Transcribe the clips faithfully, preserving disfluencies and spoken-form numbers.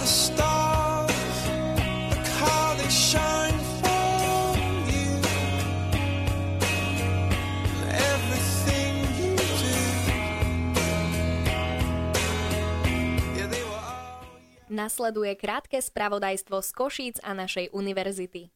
stars, look how they shine for you. Everything you do. Yeah, they were all... Nasleduje krátke spravodajstvo z Košíc a našej univerzity.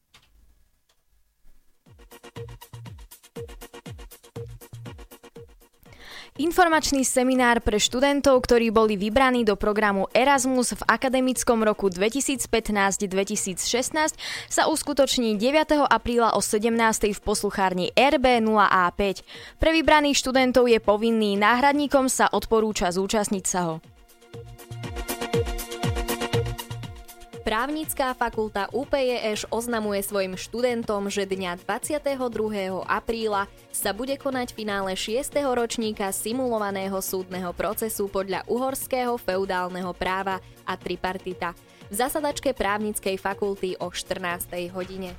Informačný seminár pre študentov, ktorí boli vybraní do programu Erasmus v akademickom roku dvetisícpätnásť dvetisícšestnásť sa uskutoční deviateho apríla o sedemnástej v posluchárni er bé nula á päť. Pre vybraných študentov je povinný, náhradníkom sa odporúča zúčastniť sa ho. Právnická fakulta ú pé jé eš oznamuje svojim študentom, že dňa dvadsiateho druhého apríla sa bude konať finále šiesteho ročníka simulovaného súdneho procesu podľa uhorského feudálneho práva a tripartita v zasadačke Právnickej fakulty o štrnástej hodine.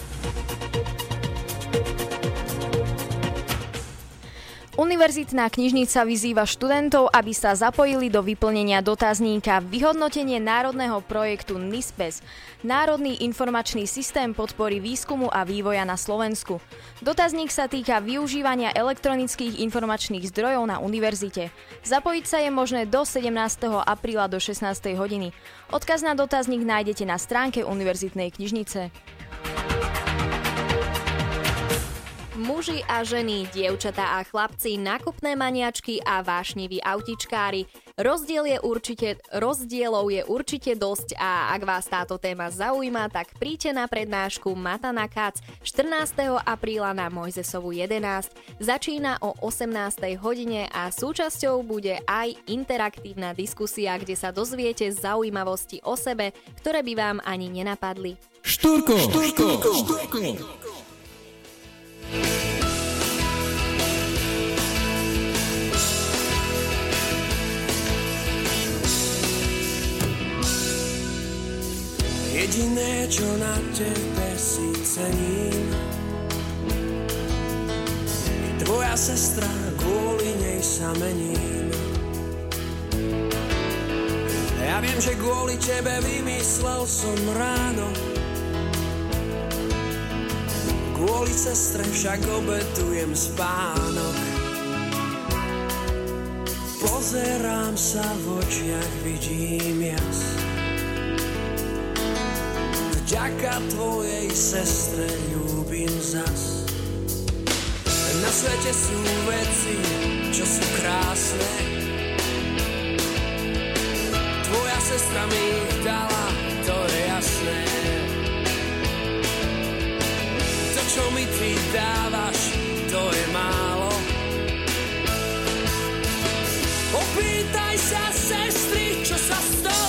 Univerzitná knižnica vyzýva študentov, aby sa zapojili do vyplnenia dotazníka Vyhodnotenie národného projektu NISPES, Národný informačný systém podpory výskumu a vývoja na Slovensku. Dotazník sa týka využívania elektronických informačných zdrojov na univerzite. Zapojiť sa je možné do sedemnásteho apríla do šestnástej hodiny. Odkaz na dotazník nájdete na stránke univerzitnej knižnice. Muži a ženy, dievčatá a chlapci, nákupné maniačky a vášniví autičkári. Rozdiel je určite, rozdielov je určite dosť a ak vás táto téma zaujíma, tak príďte na prednášku Matana Kac štrnásteho apríla na Mojzesovu jedenásť. Začína o osemnástej hodine a súčasťou bude aj interaktívna diskusia, kde sa dozviete zaujímavosti o sebe, ktoré by vám ani nenapadli. Štúrko! Štúrko! Štúrko! Jediné, čo na tebe si cením, je tvoja sestra, kvôli nej sa mením. Ja viem, že kvôli tebe vymyslel som ráno, kvôli sestre však obetujem spánok. Pozerám sa v očiach, vidím jas. Vďaka tvojej sestre ľúbim zas. Na svete sú veci, čo sú krásne. Tvoja sestra mi ich dala, to je jasné. To, čo mi ty dávaš, to je málo. Opýtaj sa sestry, čo sa stalo.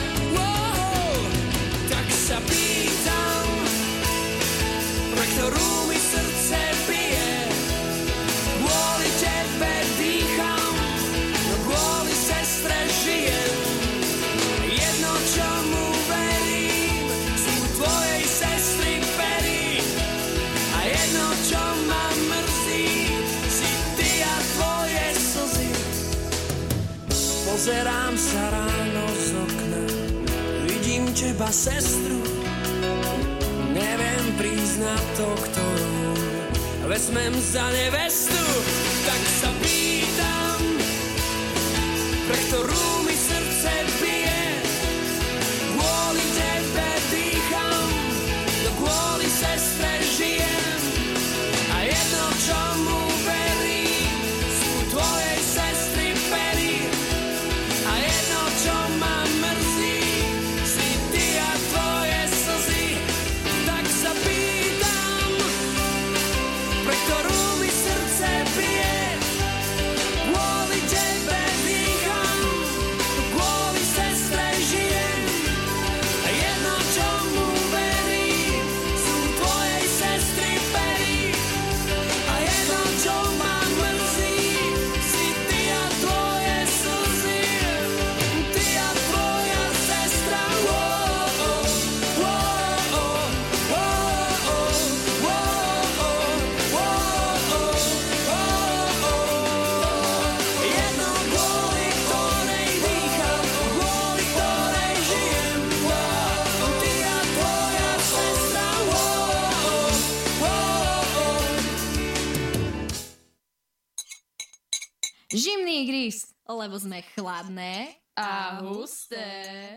Sa pýtam, pre ktorú mi srdce bije. Kvôli tebe dýcham, no kvôli sestre žijem. Jedno, čomu verím, sú tvojej sestry pery. A jedno, čo ma mrzí, si ty a tvoje slzy. Pozerám sa ráno z okna, vidím teba, sestru, neviem priznať to, ktorú vezmem za nevestu. Tak sa pýtam, pre ktorú mi srdce bije. Kvôli tebe dýcham, no kvôli sestre žijem. A jedno, čomu verím, sú tvojej sestry pery. A jedno, čo ma mrzí, pre ktorú mi srdce bije. Kvôli tebe dýcham, lebo sme chladné a husté.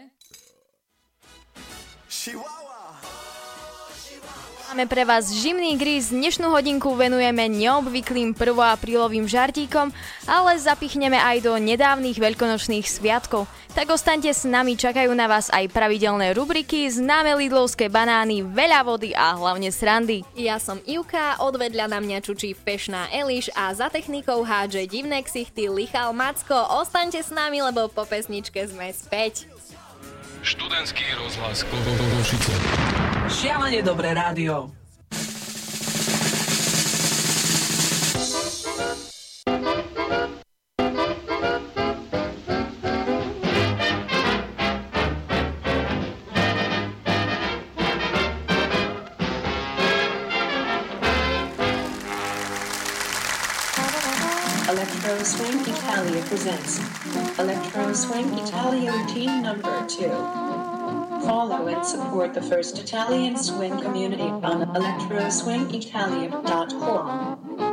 Máme pre vás Živný gríz. Dnešnú hodinku venujeme neobvyklým prvoaprílovým žartíkom, ale zapichneme aj do nedávnych veľkonočných sviatkov. Tak ostaňte s nami, čakajú na vás aj pravidelné rubriky, známe lidlovské banány, veľa vody a hlavne srandy. Ja som Ivka, odvedľa na mňa čučí fešná Eliš a za technikou hádže divné ksichty Lichal Macko. Ostaňte s nami, lebo po pesničke sme späť. Študentský rozhlas Košice. Šialene dobré rádio. Electro Swing Italia presents Electro Swing Italia routine number two. Follow and support the first Italian swing community on electro swing italia dot com.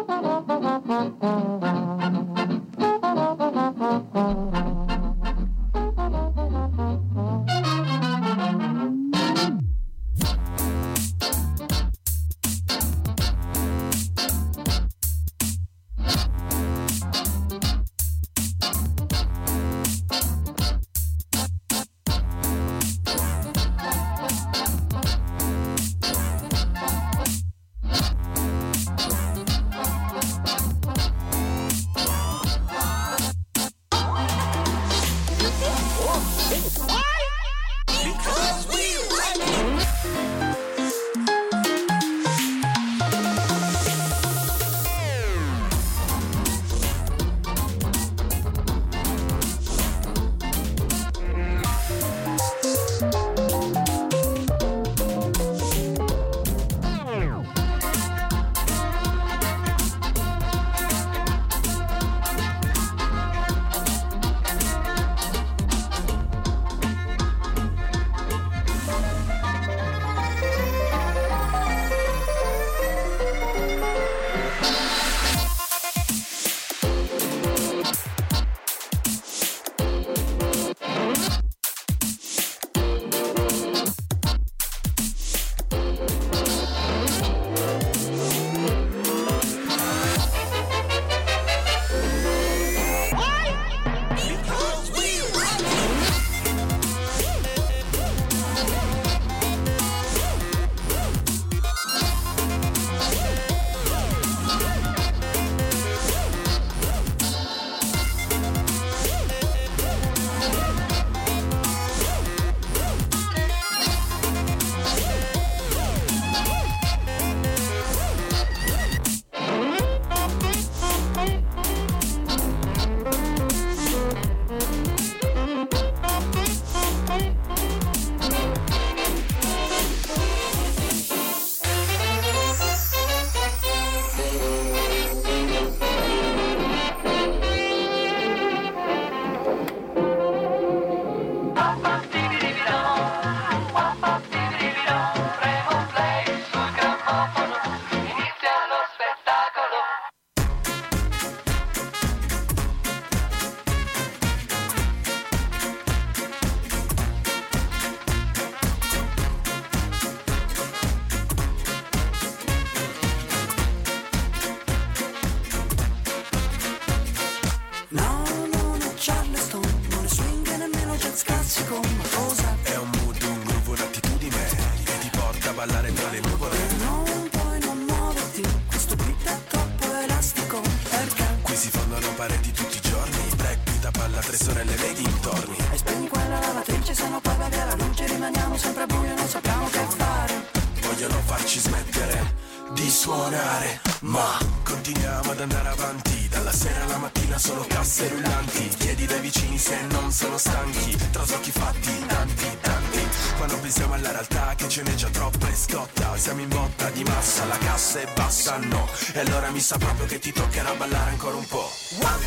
E allora mi sa proprio che ti toccherà ballare ancora un po'.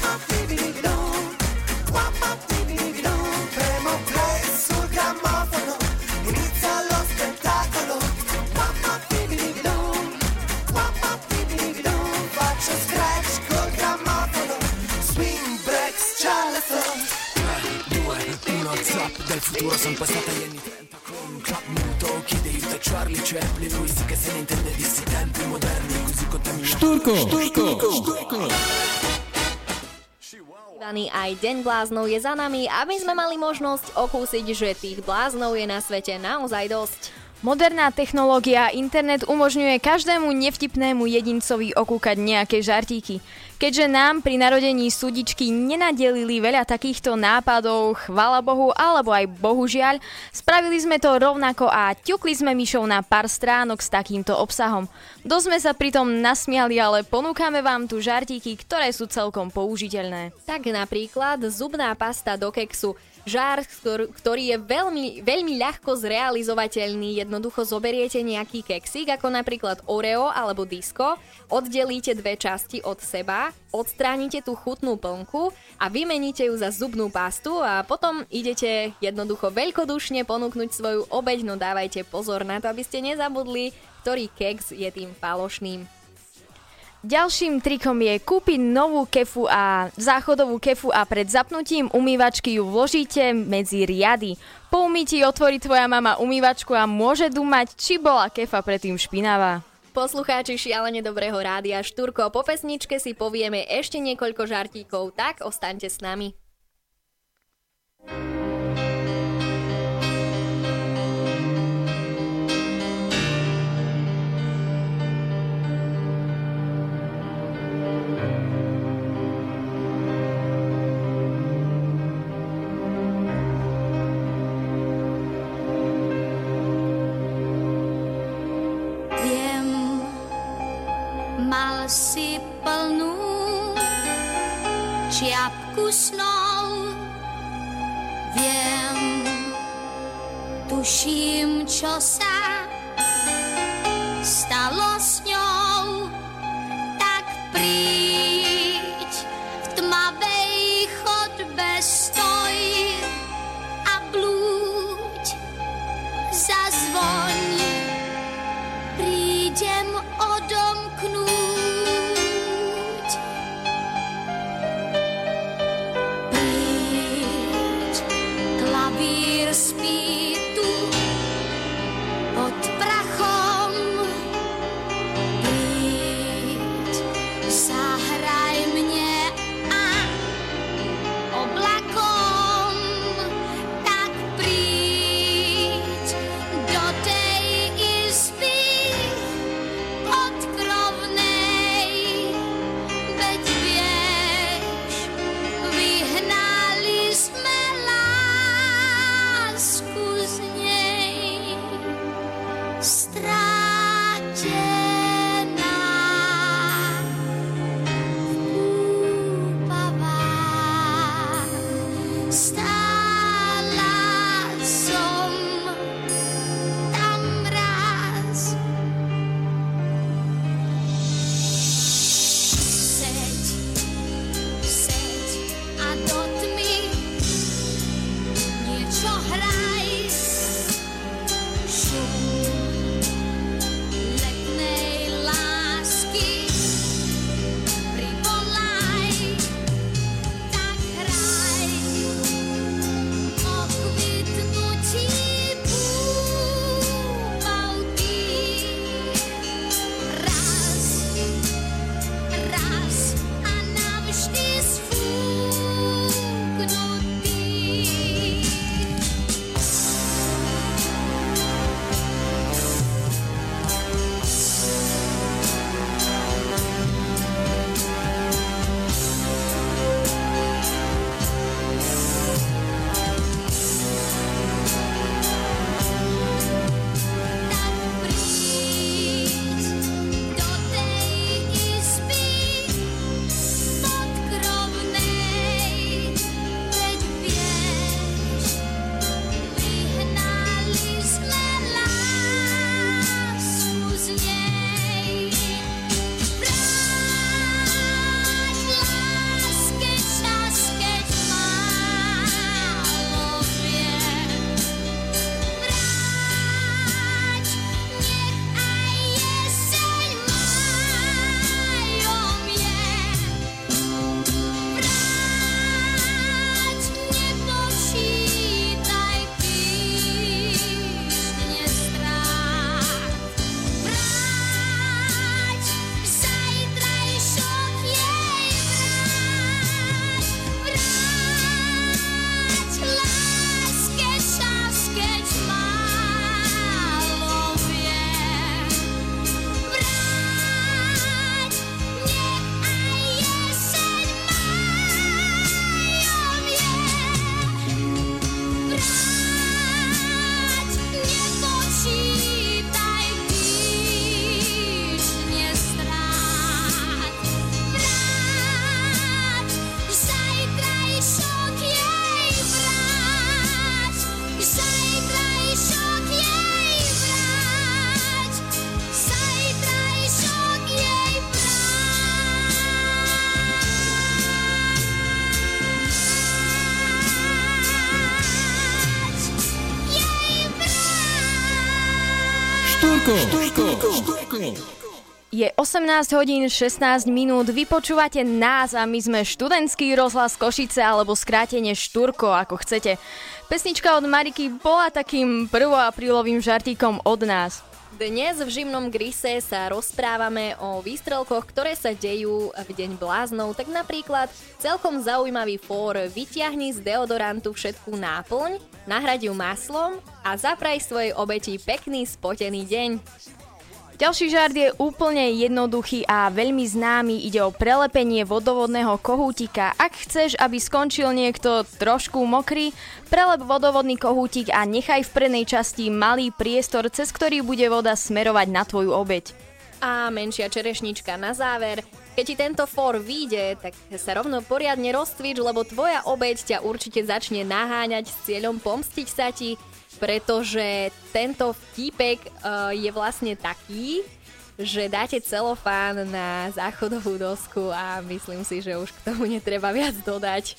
Premo play sul grammofono, inizia lo spettacolo. Faccio scratch col grammofono, swing breaks, c'ha le telefono WhatsApp del futuro, son passati gli anni trenta con un club muto, chi dei te Charlie Chaplin, lui sì che se ne intende di sti tempi moderni, così contaminati. Štúrko, štúrko, štúrko. Daný aj Deň bláznov je za nami, aby sme mali možnosť okúsiť, že tých bláznov je na svete naozaj dosť. Moderná technológia a internet umožňuje každému nevtipnému jedincovi okúkať nejaké žartíky. Keďže nám pri narodení súdičky nenadelili veľa takýchto nápadov, chvála Bohu, alebo aj bohužiaľ, spravili sme to rovnako a ťukli sme myšou na pár stránok s takýmto obsahom. Dosť sme sa pritom nasmiali, ale ponúkame vám tu žartíky, ktoré sú celkom použiteľné. Tak napríklad zubná pasta do keksu. Žár, ktorý je veľmi, veľmi ľahko zrealizovateľný. Jednoducho zoberiete nejaký keksík, ako napríklad Oreo alebo Disco, oddelíte dve časti od seba, odstránite tú chutnú plnku a vymeníte ju za zubnú pastu a potom idete jednoducho veľkodušne ponúknuť svoju obeť, no dávajte pozor na to, aby ste nezabudli, ktorý keks je tým falošným. Ďalším trikom je kúpiť novú kefu a záchodovú kefu a pred zapnutím umývačky ju vložíte medzi riady. Po umytí otvorí tvoja mama umývačku a môže dúmať, či bola kefa predtým špinavá. Poslucháči šialene dobrého rádia Štúrko, po pesničke si povieme ešte niekoľko žartíkov, tak ostaňte s nami. Mal si plnú čiapku snov, viem, tuším, čo sa stalo s ňou, tak príď v tmavej chodbe stoj a blúď, zazvoň, prídem odomknúť. Príď, klavír spí tu pod prachom. Príď, zahraj mne a oblakom. Tak príď do tej izby odkrovnej, veď vieš, vyhnali sme lásku z nej, strátená v úpavách, stála som tam raz. Seď, seď a do tmy niečo hraj. Šum letnej lásky privolaj. Tak hraj o kvitnutí púpavky. Raz, raz a navždy sfúknutý. Štúrko, Štúrko, Štúrko. Je osemnásť hodín šestnásť minút, vy počúvate nás a my sme študentský rozhlas Košice alebo skrátene Štúrko, ako chcete. Pesnička od Mariky bola takým prvoaprílovým žartíkom od nás. Dnes v Živnom Grise sa rozprávame o výstrelkoch, ktoré sa dejú v deň bláznov. Tak napríklad celkom zaujímavý fór: vyťahni z deodorantu všetkú náplň, nahraď ju maslom a zapraj svojej obeti pekný spotený deň. Ďalší žart je úplne jednoduchý a veľmi známy. Ide o prelepenie vodovodného kohútika. Ak chceš, aby skončil niekto trošku mokrý, prelep vodovodný kohútik a nechaj v prednej časti malý priestor, cez ktorý bude voda smerovať na tvoju obeť. A menšia čerešnička na záver. Keď ti tento fór vyjde, tak sa rovno poriadne rozcvič, lebo tvoja obeť ťa určite začne naháňať s cieľom pomstiť sa ti, pretože tento vtípek uh, je vlastne taký, že dáte celofán na záchodovú dosku a myslím si, že už k tomu netreba viac dodať.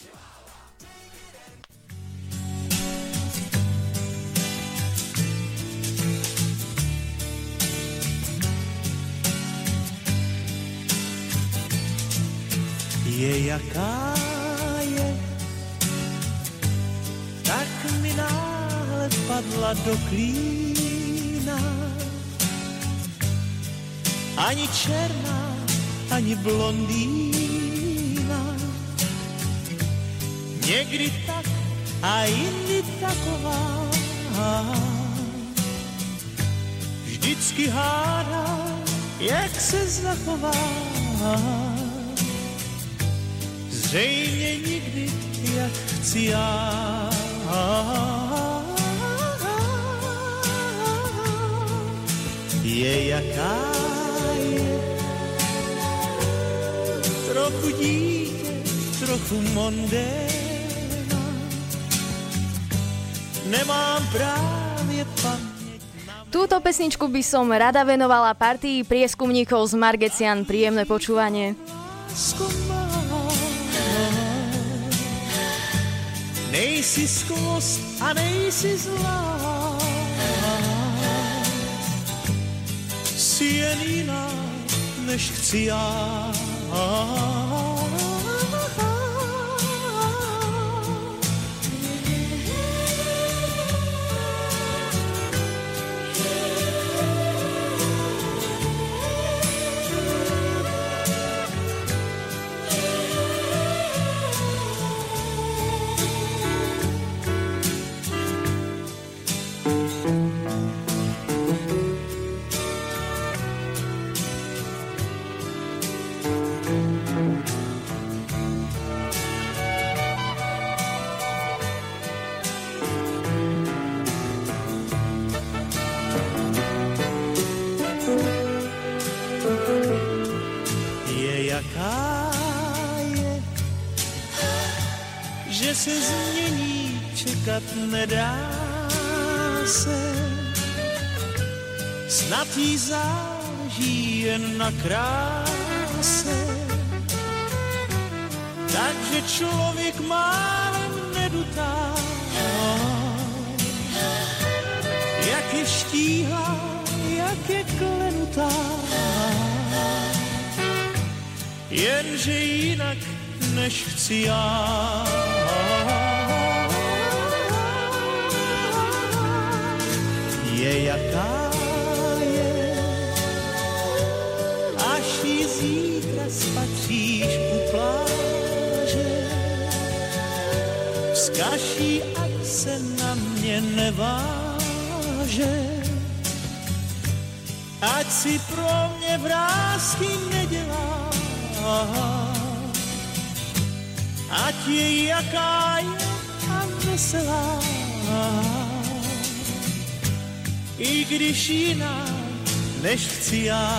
Je jaká je, tak mi náhle padla do klína. Ani černá, ani blondýna. Někdy tak a jindy taková. Vždycky hádá, jak se zachová. Zřejmě nikdy, jak chci já. Je jaká je, trochu dítě, trochu mondéna. Nemám právě paměť. Túto pesničku by som rada venovala partii prieskumníkov z Margecian. Príjemné počúvanie. Nejsi skvost a nejsi zlá, si jen jiná, než chci já. Že se změní, čekat nedá se. Snad jí záleží jen na kráse. Takže člověk málem nedutá. Jak je štíhlá, jak je klenutá. Jenže jinak, než chci já. Je jaká je, až jí zítra spatříš u pláže. Vzkaž jí, ať se na mě neváže. Ať si pro mě vrásky nedělá. Ať je jaká je a veselá. I když jiná, než chci já.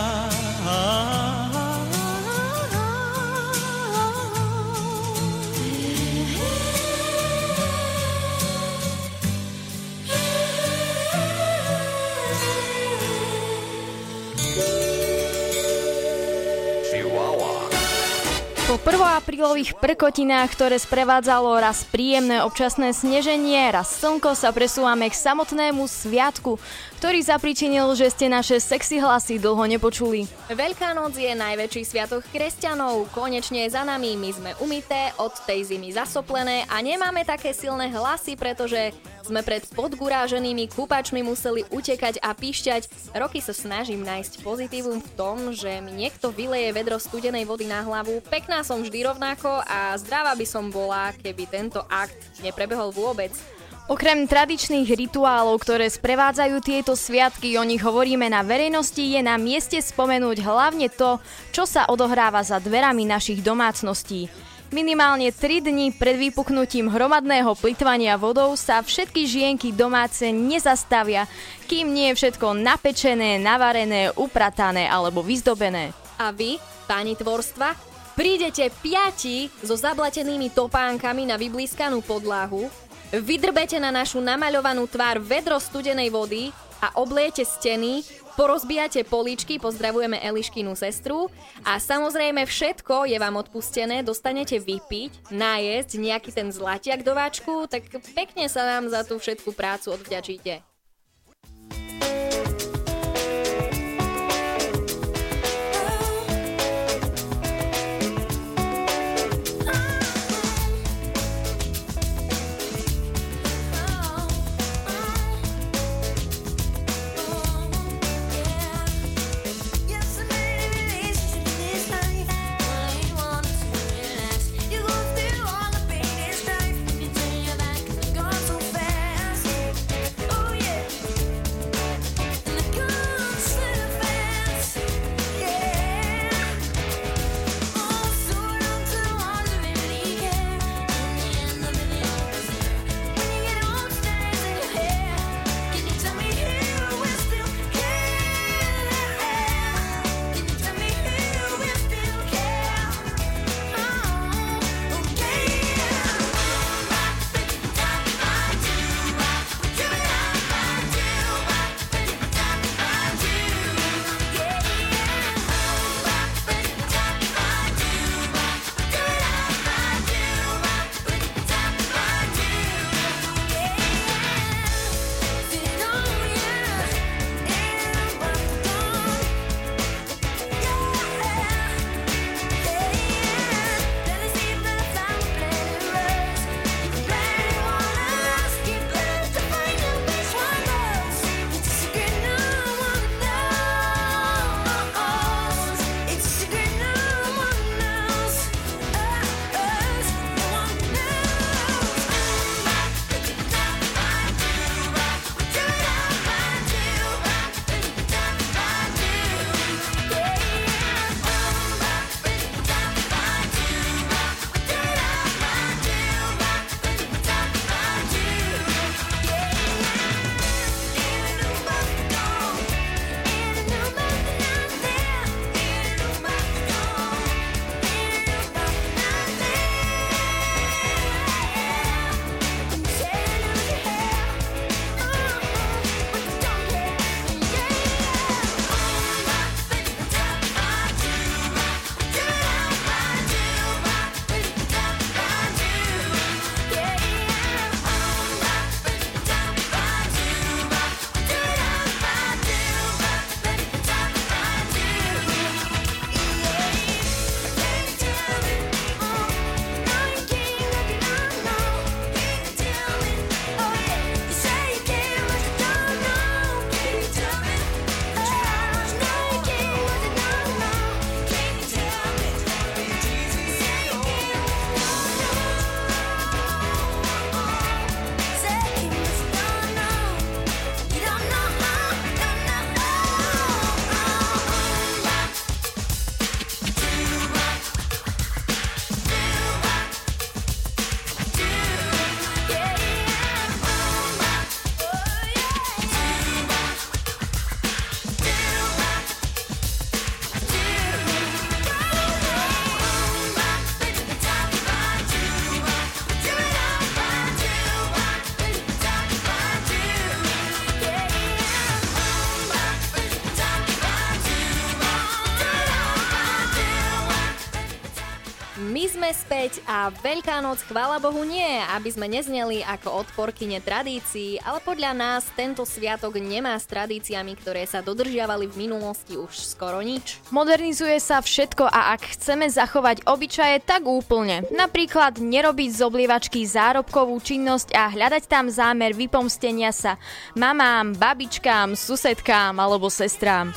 Po prvoaprílových prkotinách, ktoré sprevádzalo raz príjemné občasné sneženie, raz slnko, sa presúvame k samotnému sviatku, ktorý zapričinil, že ste naše sexy hlasy dlho nepočuli. Veľká noc je najväčší sviatok kresťanov, konečne je za nami, my sme umyté, od tej zimy zasoplené a nemáme také silné hlasy, pretože sme pred podguráženými kúpačmi museli utekať a píšťať. Roky sa snažím nájsť pozitívum v tom, že mi niekto vyleje vedro studenej vody na hlavu. Pekná som vždy rovnako a zdravá by som bola, keby tento akt neprebehol vôbec. Okrem tradičných rituálov, ktoré sprevádzajú tieto sviatky, o nich hovoríme na verejnosti, je na mieste spomenúť hlavne to, čo sa odohráva za dverami našich domácností. Minimálne tri dni pred vypuknutím hromadného plytvania vodou sa všetky žienky domáce nezastavia, kým nie je všetko napečené, navarené, upratané alebo vyzdobené. A vy, páni tvorstva, prídete piati so zablatenými topánkami na vyblískanú podlahu, vydrbete na našu namaľovanú tvár vedro studenej vody a obliete steny, porozbijate políčky, pozdravujeme Eliškinu sestru a samozrejme všetko je vám odpustené, dostanete vypiť, najesť nejaký ten zlatiak do váčku, tak pekne sa nám za tú všetku prácu odvďačíte. Oh yeah. Sme späť a Veľká noc, chvála Bohu, nie, aby sme nezneli ako odporkyne tradícií, ale podľa nás tento sviatok nemá s tradíciami, ktoré sa dodržiavali v minulosti, už skoro nič. Modernizuje sa všetko a ak chceme zachovať obyčaje, tak úplne. Napríklad nerobiť z oblievačky zárobkovú činnosť a hľadať tam zámer vypomstenia sa mamám, babičkám, susedkám alebo sestrám.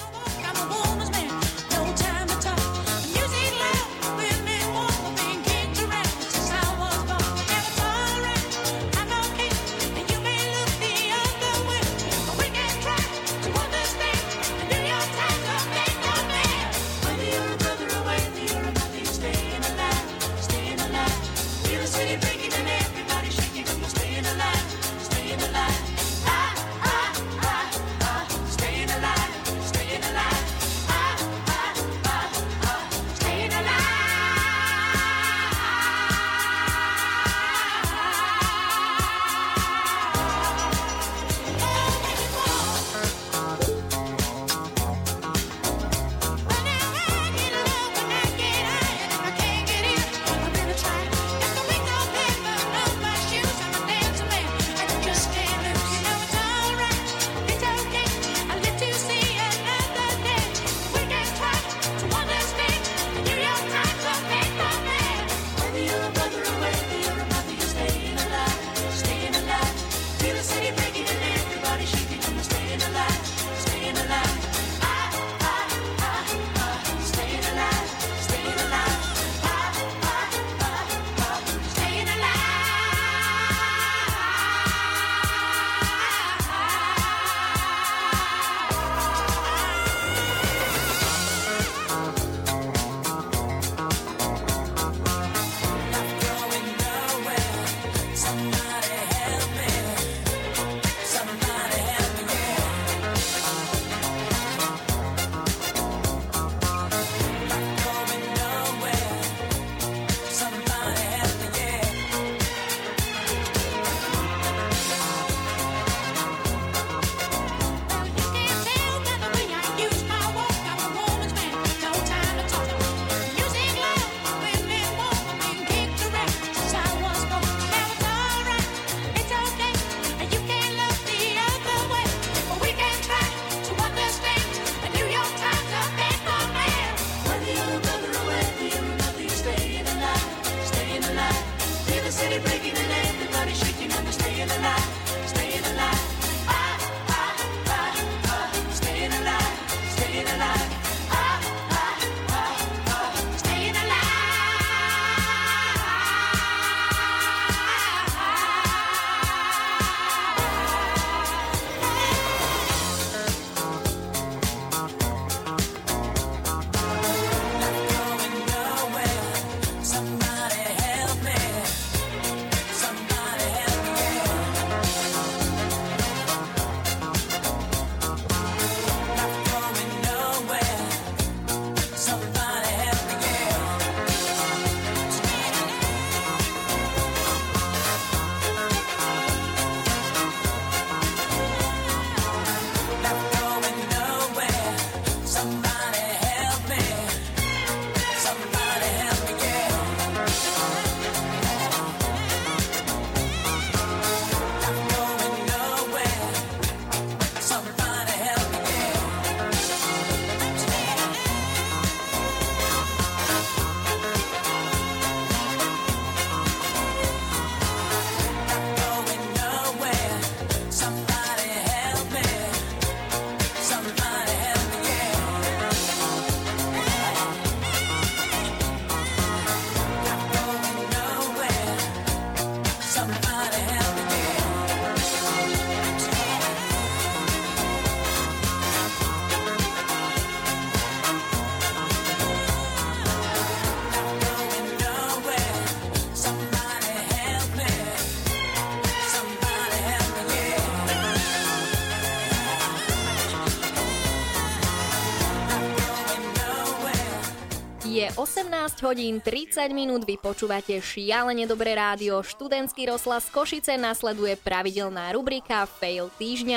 Je osemnásť hodín tridsať minút, vy počúvate šialene dobré rádio, študentský rozhlas Košice, nasleduje pravidelná rubrika Fail týždňa.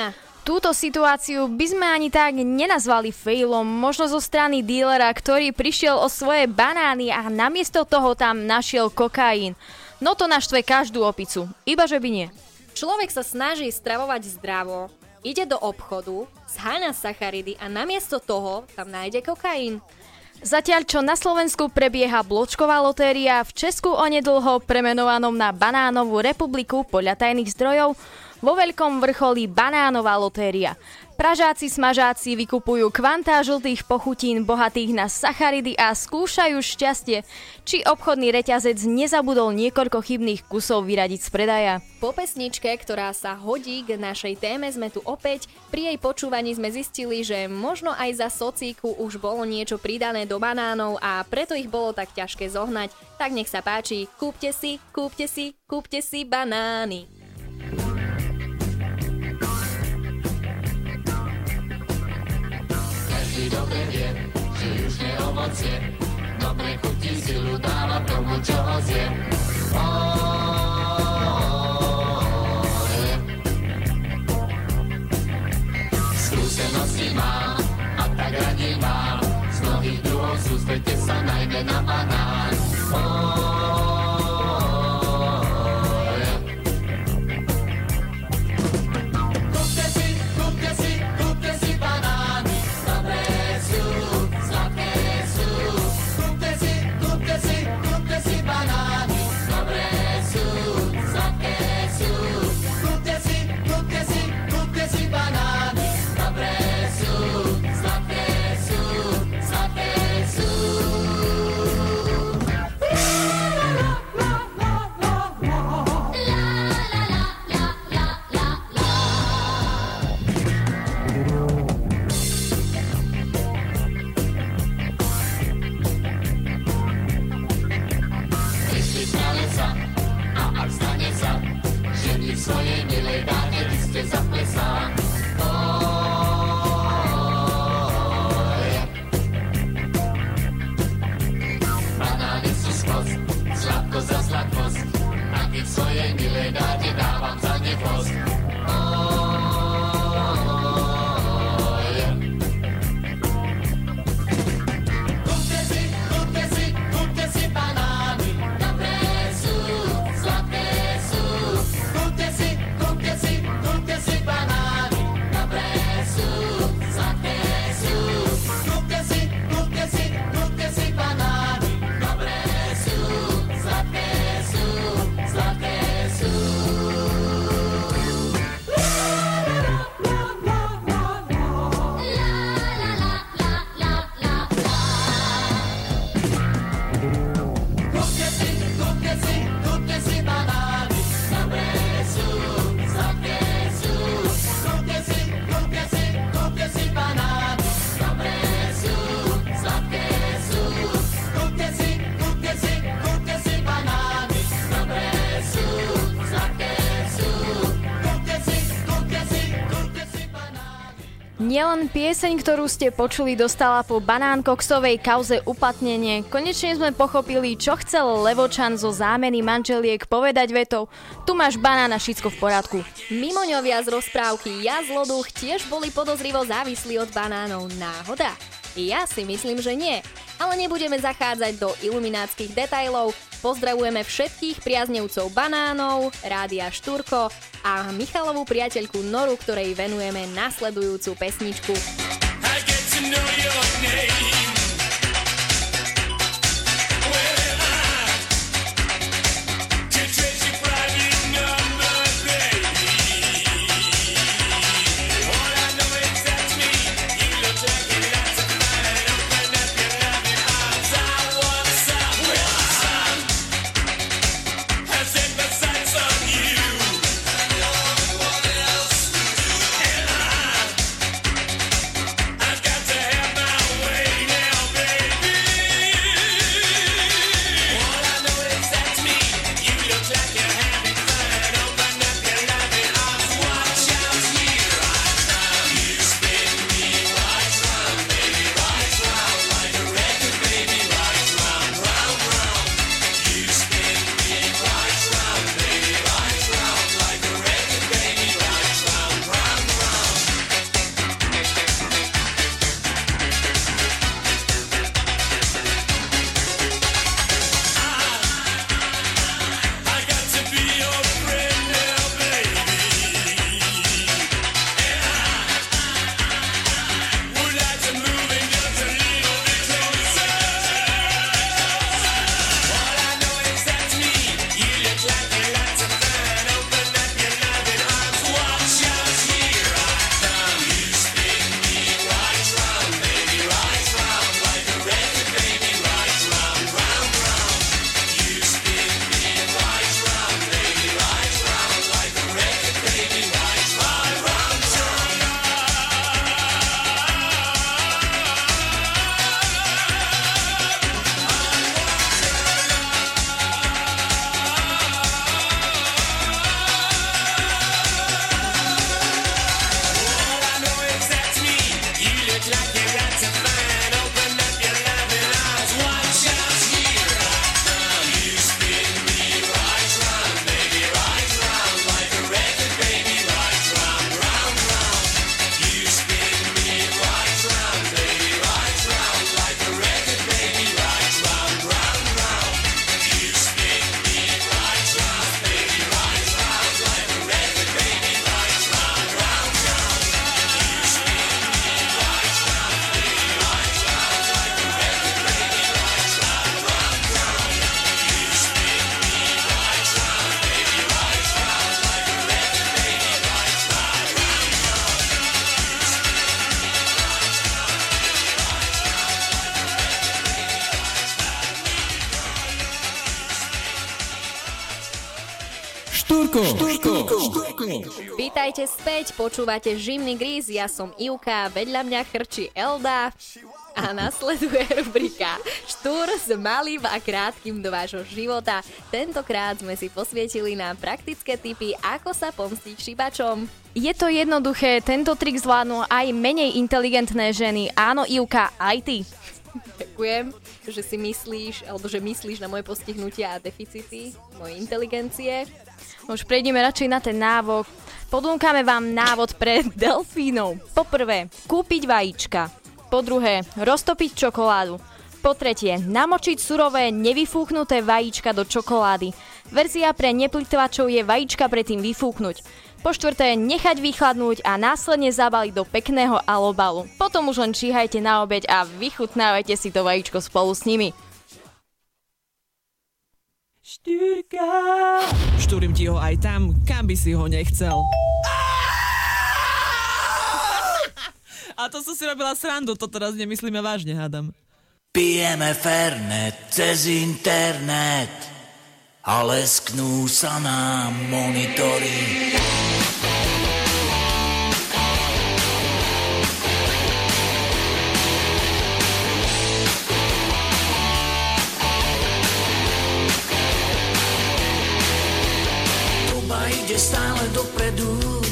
Túto situáciu by sme ani tak nenazvali failom, možno zo strany dílera, ktorý prišiel o svoje banány a namiesto toho tam našiel kokain. No to naštve každú opicu, iba že by nie. Človek sa snaží stravovať zdravo, ide do obchodu, zháňa sacharidy a namiesto toho tam nájde kokain. Zatiaľ, čo na Slovensku prebieha bločková lotéria, v Česku onedlho premenovanom na Banánovú republiku podľa tajných zdrojov, vo veľkom vrcholí banánová lotéria. Pražáci smažáci vykupujú kvantá žltých pochutín bohatých na sacharidy a skúšajú šťastie, či obchodný reťazec nezabudol niekoľko chybných kusov vyradiť z predaja. Po pesničke, ktorá sa hodí k našej téme, sme tu opäť. Pri jej počúvaní sme zistili, že možno aj za socíku už bolo niečo pridané do banánov a preto ich bolo tak ťažké zohnať. Tak nech sa páči, kúpte si, kúpte si, kúpte si banány. Dobre vie, že južné ovocie dobre chutí, silu dáva tomu, čo ho zje. Skúsenosti mám a tak radí mám, z mnohých druhov sústredte sa najmä na banán. Kúpte si, kúpte si, kúpte si banány. Svojej milej dáte, vy ste zaplesán. Banány sú skvost, sladko za sladkosť. A keď svojej milej dáte, dávam za ne chvost. Kúpte si, kúpte si, kúpte si banány. Dobré sú, sladké sú. Kúpte si, kúpte si, kúpte si banány. Dobré sú, sladké sú. Kúpte si, kúpte si, kúpte si banány. Dobré sú, sladké sú, sladké sú. Kúpte si, kúpte si, kúpte si banány. Dobré sú, sladké sú. Kúpte si, kúpte si, kúpte si banány. Dobré sú, sladké sú. Kúpte si, kúpte si, kúpte si banány. Dobré sú, sladké sú. Kúpte si, kúpte si, kúpte si banány. Nielen pieseň, ktorú ste počuli, dostala po banánkoksovej kauze uplatnenie. Konečne sme pochopili, čo chcel Levočan zo zámeny manželiek povedať vetou: tu máš banán a všetko v poriadku. Mimoňovia z rozprávky Ja zloduch tiež boli podozrivo závislí od banánov. Náhoda? Ja si myslím, že nie. Ale nebudeme zachádzať do iluminátskych detailov. Pozdravujeme všetkých priaznevcov banánov, Rádia Štúrko a Michalovú priateľku Noru, ktorej venujeme nasledujúcu pesničku. I get to know your name. Well, I can trace your private number, baby. All I know is that's me. You look like you got some mind. Open up your loving arms. I want some. Well, some has set my sights on you. And no one else will do. And I I've got to have my way. Štúrko, Štúrko, Štúrko. Vítajte späť, počúvate Živný gríz, ja som Ivka, vedľa mňa chrčí Elda a nasleduje rubrika Štúr s malým a krátkym do vášho života. Tentokrát sme si posvietili na praktické tipy, ako sa pomstiť šibačom. Je to jednoduché, tento trik zvládnu aj menej inteligentné ženy. Áno, Ivka, aj ty. Ďakujem, že si myslíš, alebo že myslíš na moje postihnutia a deficity mojej inteligencie. Už prejdeme radšej na ten návod. Podúnkame vám návod pre delfínov. Po prvé, kúpiť vajíčka. Po druhé, roztopiť čokoládu. Po tretie, namočiť surové, nevyfúknuté vajíčka do čokolády. Verzia pre neplitvačov je vajíčka predtým vyfúknuť. Po štvrté, nechať vychladnúť a následne zabaliť do pekného alobalu. Potom už len číhajte na obeď a vychutnávajte si to vajíčko spolu s nimi. Štúrka. Štúrim ti ho aj tam, kam by si ho nechcel. A to som si robila srandu, to teraz nemyslíme vážne, hádam. Pijeme Fernet cez internet a lesknú sa nám monitory. Doba ide stále dopredu,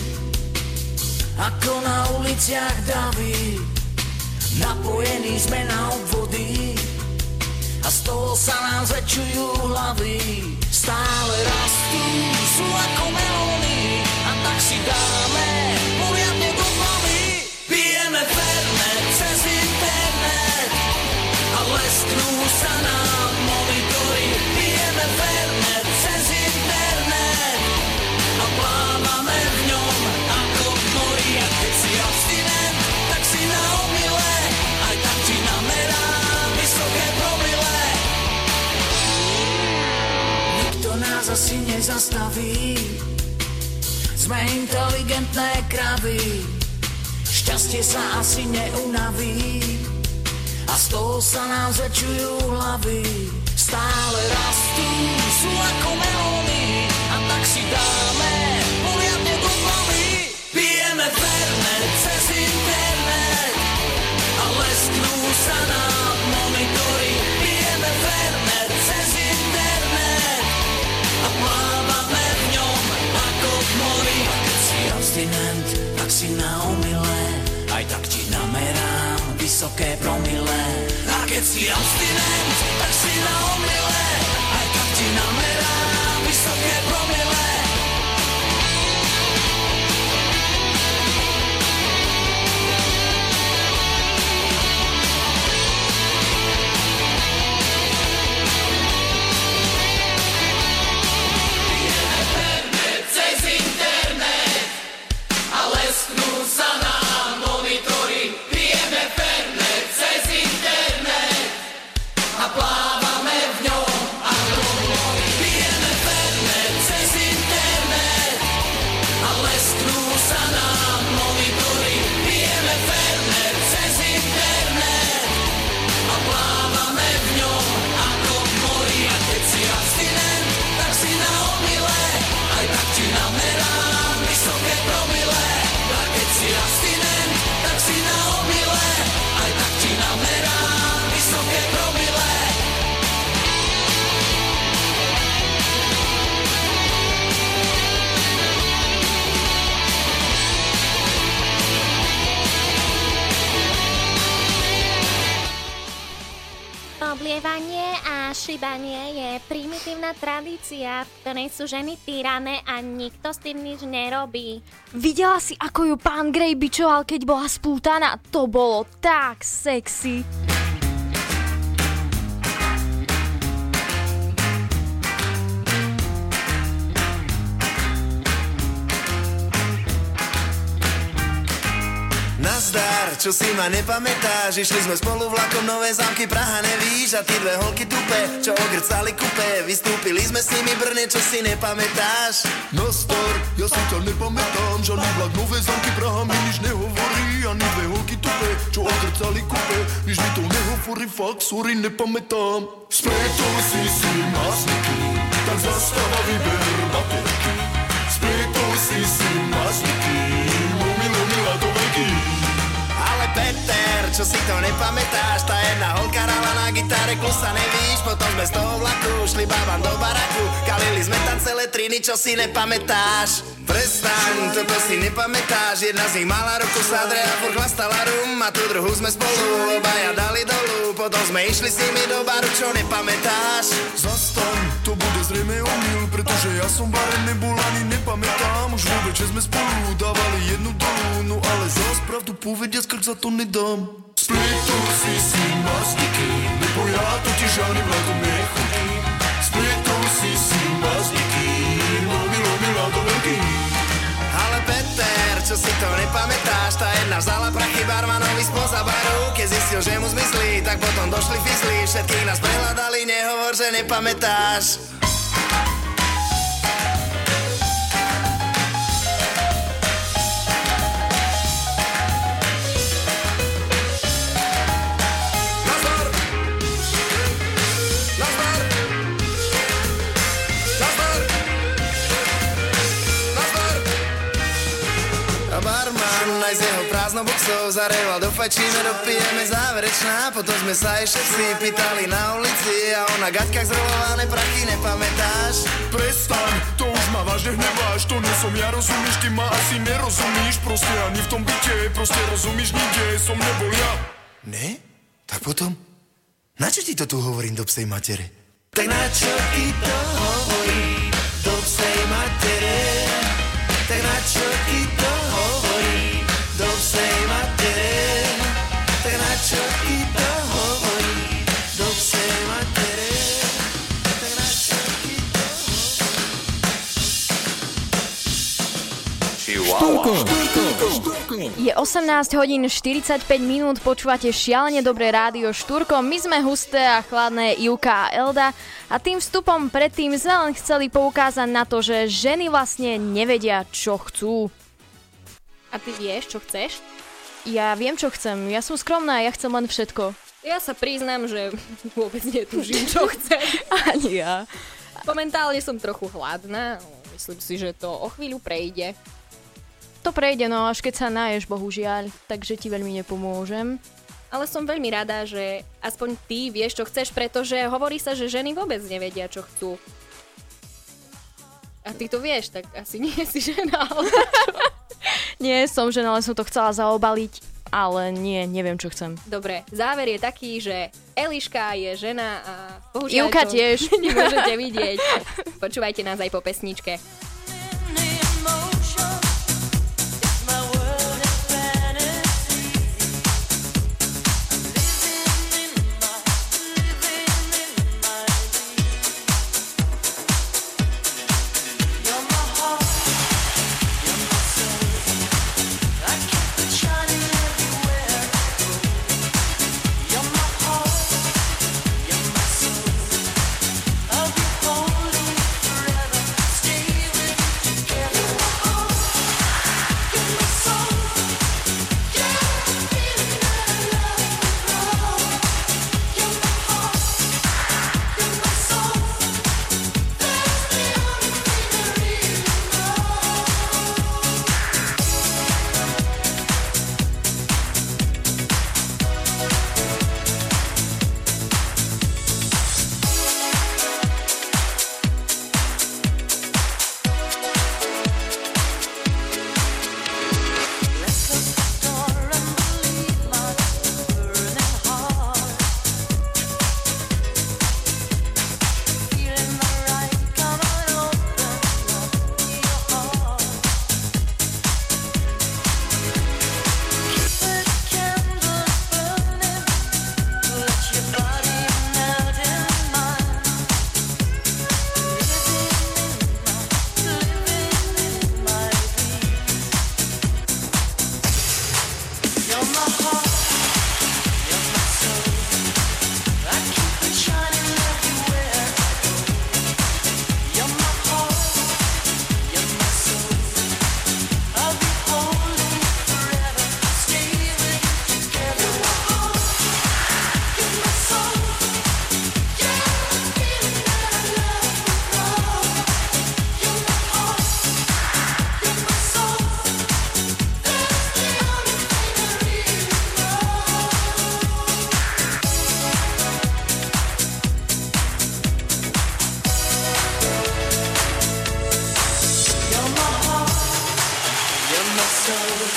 ako na uliciach davy. Napojení sme na obvody a z toho sa nám zväčšujú hlavy. Stále rastú, sú ako melóny a tak si dáme poriadne do hlavy. Pijeme Fernet cez internet a lesknú sa nám monitory. Pijeme Fernet cez internet a plávame v ňom ako v mori. A keď si abstinent, tak si na omyle, aj tak ti namerá vysoké promile. Nikto nás asi nezastaví, sme inteligentné kravy. Šťastie sa asi neunaví a z toho sa nám zväčšujú hlavy. Stále rastú, sú ako melóny a tak si dáme poriadne do hlavy. Pijeme Fernet cez internet a lesknú sa nám monitory. Pijeme Fernet cez internet a plávame v ňom ako v mori. A keď si abstinent, tak si na omyle, aj tak ti namerám vysoké promile. A keď si abstinent, tak si na omyle, aj tak ti namerám vysoké promile. Pijeme Fernet cez internet a lesknú sa nám monitory. Pijeme Fernet cez internet a plávame v ňom ako v mori. Pijeme Fernet cez internet a lesknú sa nám monitory. Pijeme Fernet cez internet a plávame v ňom ako v mori. A keď si abstinent, tak si na omyle, aj tak ti namerám vysoké promile. A keď si abstinent, tak si na omyle, aj tak ti namerám vysoké promile. Oblievanie a šibanie je primitívna tradícia, v ktorej sú ženy týrané a nikto s tým nič nerobí. Videla si, ako ju pán Grey bičoval, keď bola splútaná? To bolo tak sexy. Nazdar, čo si ma nepamätáš? Išli sme spolu vlakom, Nové Zámky, Praha, nevíš? A tí dve holky tupe, čo ogrcali kupé, vystúpili sme s nimi Brne, čo si nepamätáš? Nazdar, ja si ťa nepamätám, žiadny vlak, Nové Zámky, Praha mi nič nehovorí. Ani dve holky tupe, čo ogrcali kupé, nič mi to nehovorí, fakt, sorry, nepamätám. Spretol si si masniky, tak zastava vyber baterky. si si masniky, lomi, lomi, lato veľký. Ale Peter, čo si to nepamätáš, tá jedna holka hrala na gitare, klusa nevíš, potom sme z toho vlaku šli bábam do baraku, kalili sme tam celé triny, čo si nepamätáš. Prestaň, toto si nepamätáš, jedna z nich mala ruku sadre a furt chlastala rum a tú druhú sme spolu obaja dali dolu, potom sme išli s nimi do baru, čo nepamätáš. Zastaň, to bude zrejme omyl, pretože ja som bare nebol ani nepamätám, už vôbec, že sme spolu dávali jednu dolu, no ale zas pravdu povedia, skrk za to nedám. Splitu si si masniky, nebo ja totiž ani vládom nechutí. Splitu si si masniky, lomi, lomi, lato veľký. Ale Peter, čo si to nepamätáš, tá jedna vzala prachy barmanovi spoza baru, keď zistil, že mu zmyslí, tak potom došli fizli, všetkých nás prehľadali, nehovor, že nepamätáš. Aj z jeho prázdnou boxou zareval, dofajčíme, dopijeme záverečná, potom sme sa aj všetci pýtali na ulici a on na gaťkách zrolované prachy, nepamätáš? Prestaň, to už ma vážne hneváš, to nie som ja, rozumíš, ty ma asi nerozumíš, proste ani v tom byte, proste rozumíš, nikde som nebol ja. Ne? Tak potom, na čo ti to tu hovorím do psej matere? Tak na čo ti to hovorím do psej matere? Tak na čo ti to hovorím do psej matere? Tak na čo ti to hovorím do psej matere? Tak na čo ti to hovorím? Je osemnásť hodín štyridsaťpäť minút, počúvate šialene dobré rádio Štúrko. My sme husté a chladné Ivka a Elda a tým vstupom predtým sme len chceli poukázať na to, že ženy vlastne nevedia, čo chcú. A ty vieš, čo chceš? Ja viem, čo chcem. Ja som skromná, ja chcem len všetko. Ja sa priznám, že vôbec netužím, čo chcem. Ani ja. Momentálne som trochu hladná. Myslím si, že to o chvíľu prejde. To prejde, no až keď sa naješ, bohužiaľ. Takže ti veľmi nepomôžem. Ale som veľmi rada, že aspoň ty vieš, čo chceš, pretože hovorí sa, že ženy vôbec nevedia, čo chcú. A ty to vieš, tak asi nie si žena, ale Nie som žena, ale som to chcela zaobaliť, ale nie, neviem, čo chcem. Dobre, záver je taký, že Eliška je žena a bohužiaľ Ivka tiež nemôžete vidieť. Počúvajte nás aj po pesničke. I'll be holding forever, stay with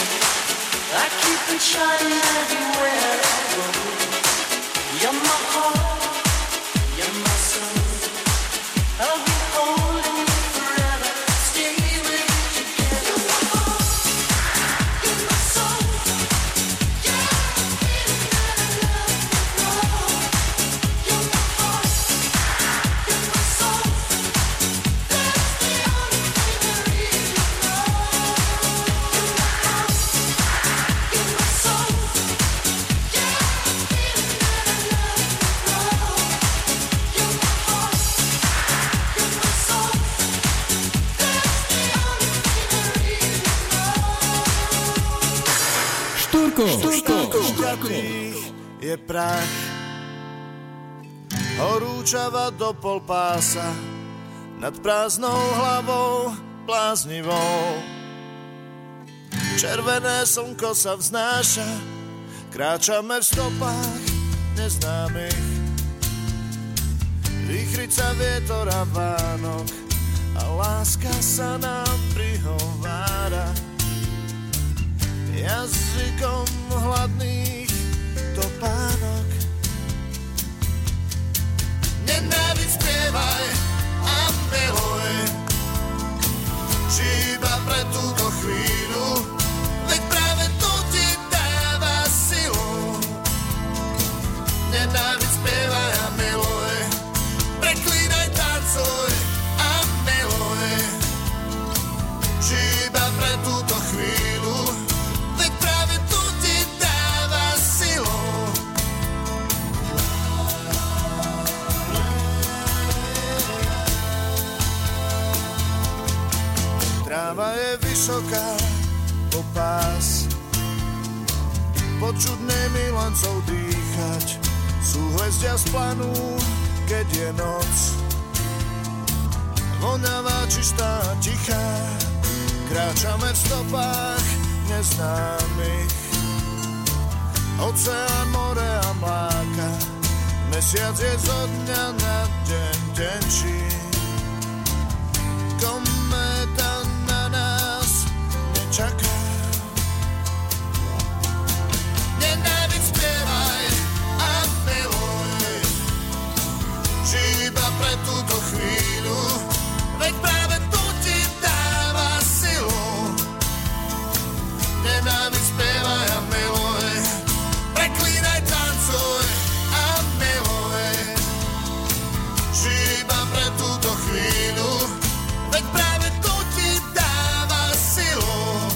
I keep it shining everywhere I go. You're my heart, you're my soul. I'll be holding you forever, stay with you together. You're my heart, you're my soul. Yeah, I'm feeling that I love you more. You're my heart, you're my soul. That's the only thing I really know. You're my heart, you're my soul. Yeah, I'm feeling that I love you more. You're my heart, you're my soul. That's the only thing I really know. Štúrko, Štúrko, šťatých je prach, horúčava do pol pása, nad prázdnou hlavou bláznivou. Červené slnko sa vznáša, kráčame v stopách neznámych. Výchrica vietora Vánok a láska sa nám prihovára. Jazykom hladných topánok. Nenáviď spievaj a miluj, či iba pre túto chvíľu, veď práve to ti dáva silu. Nenáviď spievaj a miluj, preklínaj, tancuj a miluj, či iba pre túto chvíľu, veď práve to ti dáva silu. Tráva je vysoká, po pás, počuť nemilancov dýchať, súhvezdia splanú, keď je noc. Vonavá, čistá, tichá, kráčame v stopách neznámych. Oceán, more a mláka, mesiac je zo dňa na deň tenčí. Kométa na nás nečaká. Nenáviď spievaj a miluj, či iba pre túto chvíľu, veď práve to ti dáva silu. Nenáviď spievaj a miluj, preklínaj, tancuj a miluj, či iba pre túto chvíľu, veď práve to ti dáva silu.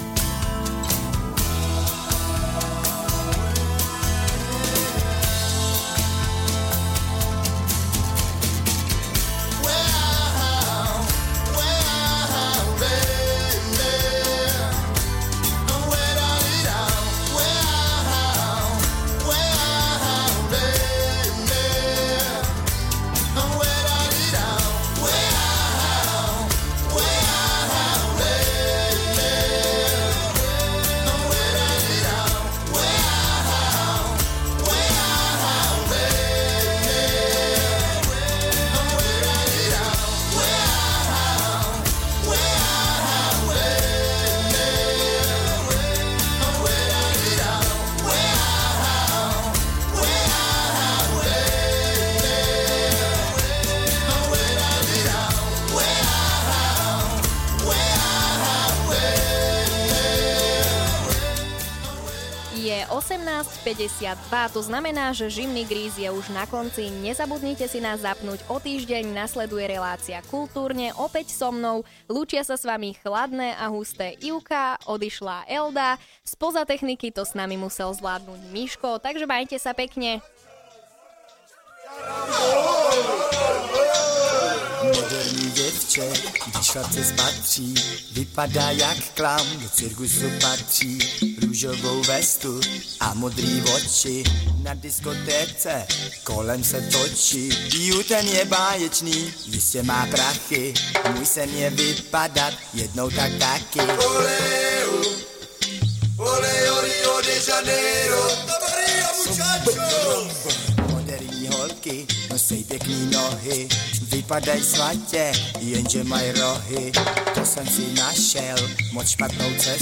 osemnásť päťdesiatdva, to znamená, že Živný gríz je už na konci. Nezabudnite si nás zapnúť, o týždeň nasleduje relácia Kultúrne, opäť so mnou. Lúčia sa s vami chladné a husté Ivka, odišla Elda, spoza techniky to s nami musel zvládnuť Miško, takže majte sa pekne. Moderní děvče, když chlapce spatří, vypadá jak klam, do cirkusu patří. Růžovou vestu a modrý oči, na diskotéce kolem se točí. Jú, ten je báječný, jistě má prachy, můj sen je vypadat jednou tak taky. Oleu, oleo Rio de Janeiro, Maria muchacho. Moderní holky nosej pěkný nohy, vypadaj svatě, jenže maj rohy. To jsem si našel, moc špatnou cestu.